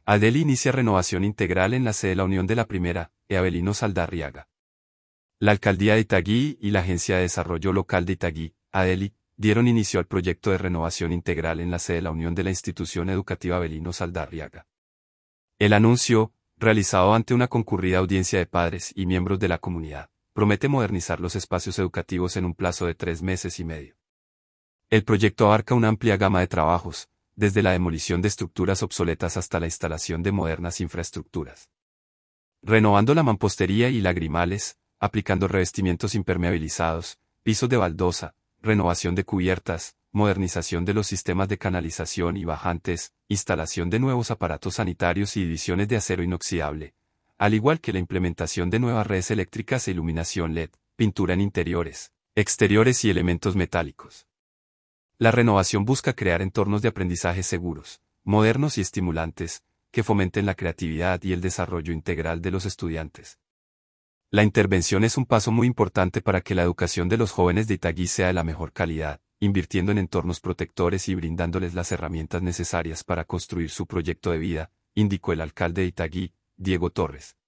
Adeli inicia renovación integral en la sede de la Unión de la Primera, Avelino Saldarriaga. La Alcaldía de Itagüí y la Agencia de Desarrollo Local de Itagüí, Adeli, dieron inicio al proyecto de renovación integral en la sede de la Unión de la Institución Educativa Avelino Saldarriaga. El anuncio, realizado ante una concurrida audiencia de padres y miembros de la comunidad, promete modernizar los espacios educativos en un plazo de 3 meses y medio. El proyecto abarca una amplia gama de trabajos, desde la demolición de estructuras obsoletas hasta la instalación de modernas infraestructuras. Renovando la mampostería y lagrimales, aplicando revestimientos impermeabilizados, pisos de baldosa, renovación de cubiertas, modernización de los sistemas de canalización y bajantes, instalación de nuevos aparatos sanitarios y divisiones de acero inoxidable, al igual que la implementación de nuevas redes eléctricas e iluminación LED, pintura en interiores, exteriores y elementos metálicos. La renovación busca crear entornos de aprendizaje seguros, modernos y estimulantes, que fomenten la creatividad y el desarrollo integral de los estudiantes. La intervención es un paso muy importante para que la educación de los jóvenes de Itagüí sea de la mejor calidad, invirtiendo en entornos protectores y brindándoles las herramientas necesarias para construir su proyecto de vida, indicó el alcalde de Itagüí, Diego Torres.